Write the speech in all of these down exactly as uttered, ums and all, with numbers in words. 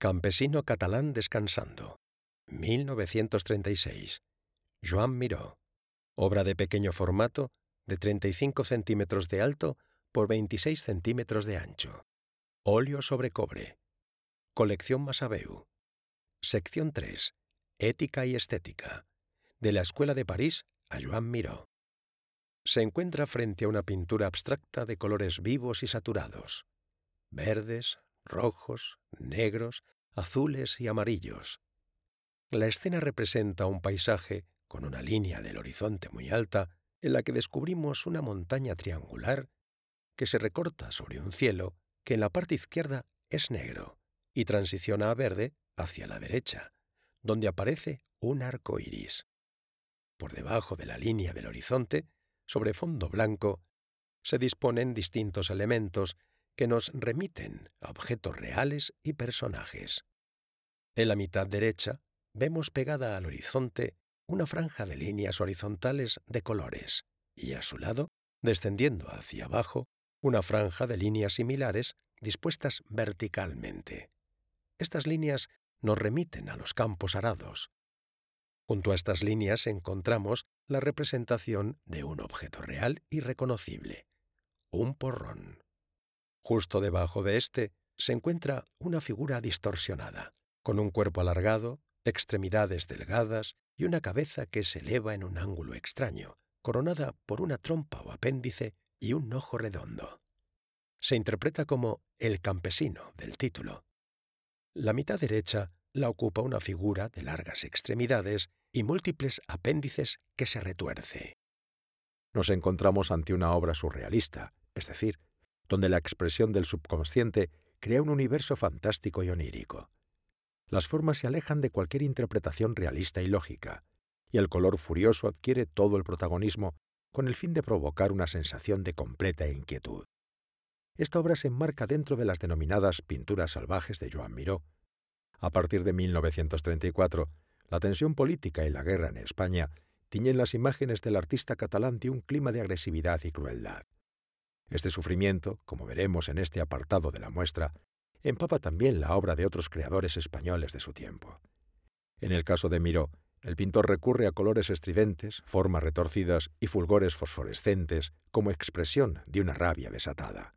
Campesino catalán descansando. mil novecientos treinta y seis. Joan Miró. Obra de pequeño formato, de treinta y cinco centímetros de alto por veintiséis centímetros de ancho. Óleo sobre cobre. Colección Massaveu. Sección tres. Ética y estética. De la Escuela de París a Joan Miró. Se encuentra frente a una pintura abstracta de colores vivos y saturados. Verdes, rojos, negros, azules y amarillos. La escena representa un paisaje con una línea del horizonte muy alta en la que descubrimos una montaña triangular que se recorta sobre un cielo que en la parte izquierda es negro y transiciona a verde hacia la derecha, donde aparece un arco iris. Por debajo de la línea del horizonte, sobre fondo blanco, se disponen distintos elementos que nos remiten a objetos reales y personajes. En la mitad derecha vemos pegada al horizonte una franja de líneas horizontales de colores y a su lado, descendiendo hacia abajo, una franja de líneas similares dispuestas verticalmente. Estas líneas nos remiten a los campos arados. Junto a estas líneas encontramos la representación de un objeto real y reconocible, un porrón. Justo debajo de este se encuentra una figura distorsionada, con un cuerpo alargado, extremidades delgadas y una cabeza que se eleva en un ángulo extraño, coronada por una trompa o apéndice y un ojo redondo. Se interpreta como el campesino del título. La mitad derecha la ocupa una figura de largas extremidades y múltiples apéndices que se retuerce. Nos encontramos ante una obra surrealista, es decir, donde la expresión del subconsciente crea un universo fantástico y onírico. Las formas se alejan de cualquier interpretación realista y lógica, y el color furioso adquiere todo el protagonismo con el fin de provocar una sensación de completa inquietud. Esta obra se enmarca dentro de las denominadas pinturas salvajes de Joan Miró. A partir de mil novecientos treinta y cuatro, la tensión política y la guerra en España tiñen las imágenes del artista catalán de un clima de agresividad y crueldad. Este sufrimiento, como veremos en este apartado de la muestra, empapa también la obra de otros creadores españoles de su tiempo. En el caso de Miró, el pintor recurre a colores estridentes, formas retorcidas y fulgores fosforescentes como expresión de una rabia desatada.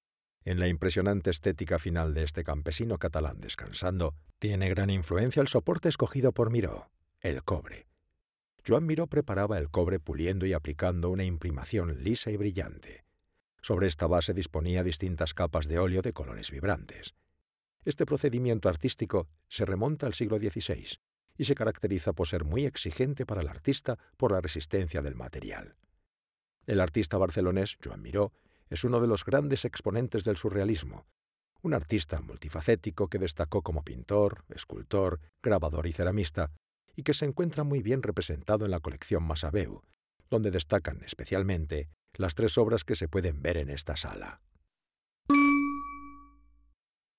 En la impresionante estética final de este campesino catalán descansando, tiene gran influencia el soporte escogido por Miró, el cobre. Joan Miró preparaba el cobre puliendo y aplicando una imprimación lisa y brillante. Sobre esta base disponía distintas capas de óleo de colores vibrantes. Este procedimiento artístico se remonta al siglo dieciséis y se caracteriza por ser muy exigente para el artista por la resistencia del material. El artista barcelonés Joan Miró es uno de los grandes exponentes del surrealismo, un artista multifacético que destacó como pintor, escultor, grabador y ceramista, y que se encuentra muy bien representado en la colección Massaveu, donde destacan especialmente las tres obras que se pueden ver en esta sala.